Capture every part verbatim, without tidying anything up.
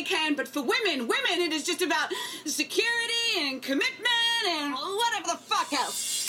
can, but for women, women, it is just about security and commitment and whatever the fuck else.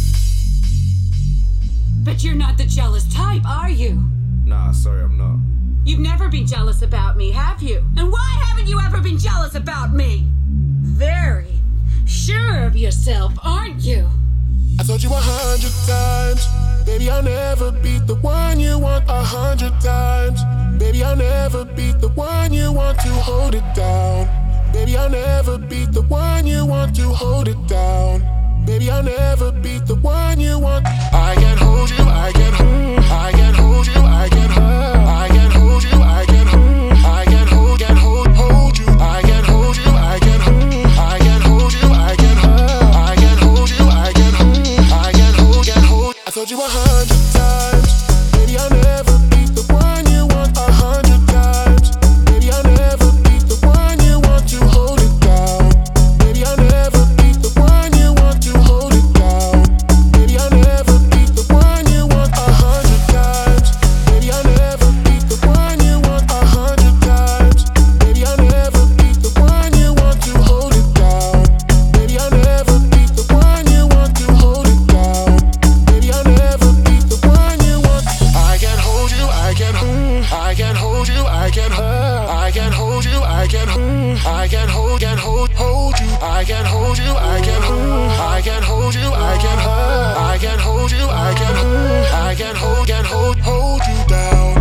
But you're not the jealous type, are you? Nah, sorry, I'm not. You've never been jealous about me, have you? And why haven't you ever been jealous about me? Very sure of yourself, aren't you? I told you a hundred times, baby, I'll never be the one you want a hundred times. Baby, I'll never be the one you want to hold it down. Baby, I'll never be the one you want to hold it down. Baby, I'll never be the one you want. I can hold you, I can hold, I can hold you, I can hold, I can hold you, I can hold, I can hold, can hold, hold you, I can hold you, I can hold, I can hold you, I can hold, I can hold you, I can hold, I can hold, can hold. I told you a hundred times, baby, I'll never be the one you want a hundred times. Baby, I'll never be the one you want to hold it down. Baby, I'll never be the one you want to hold it down. Baby, I'll never be the one you want a hundred times. Baby, I'll never be the one you want a hundred times. Baby, I'll never be the one you want to hold it down. Baby, I'll never be the one you want to hold it down. Baby, I'll never be the one you want. I can hold you, I can hold, I can hold you, I can hold, I can hold you, I can hold, I can hold, can hold, hold you, I can hold you, I can hold, I can hold you, I can hold, I can hold you, I can hold, I can hold, can hold, hold you down.